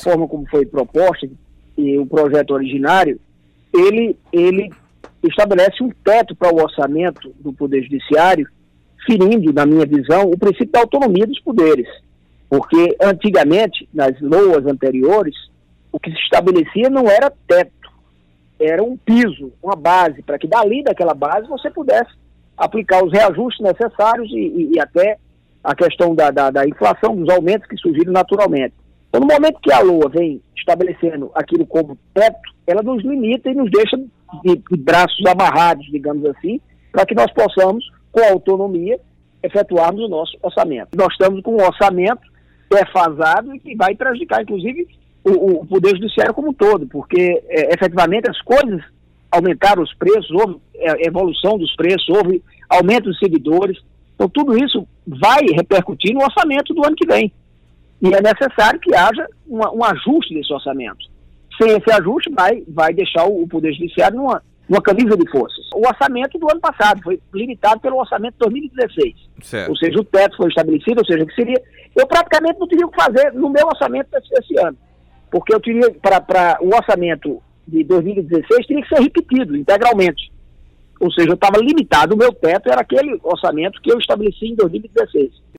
forma como foi proposta, e o projeto originário, ele estabelece um teto para o orçamento do Poder Judiciário, ferindo, na minha visão, o princípio da autonomia dos poderes. Porque, antigamente, nas LOAs anteriores, o que se estabelecia não era teto, era um piso, uma base, para que dali daquela base você pudesse aplicar os reajustes necessários e até a questão da inflação, dos aumentos que surgiram naturalmente. Então, no momento que a LOA vem estabelecendo aquilo como teto, ela nos limita e nos deixa de braços amarrados, digamos assim, para que nós possamos, com autonomia, efetuarmos o nosso orçamento. Nós estamos com um orçamento defasado e que vai prejudicar, inclusive, o Poder Judiciário como um todo, porque, efetivamente, as coisas aumentaram os preços, houve evolução dos preços, houve aumento dos servidores. Então, tudo isso vai repercutir no orçamento do ano que vem. E é necessário que haja um ajuste desse orçamento. Sem esse ajuste, vai deixar o Poder Judiciário numa camisa de forças. O orçamento do ano passado foi limitado pelo orçamento de 2016. Certo. Ou seja, o teto foi estabelecido, ou seja, que seria... Eu praticamente não teria o que fazer no meu orçamento esse ano. Porque eu teria, para o orçamento de 2016, teria que ser repetido integralmente. Ou seja, eu estava limitado, o meu teto era aquele orçamento que eu estabeleci em 2016.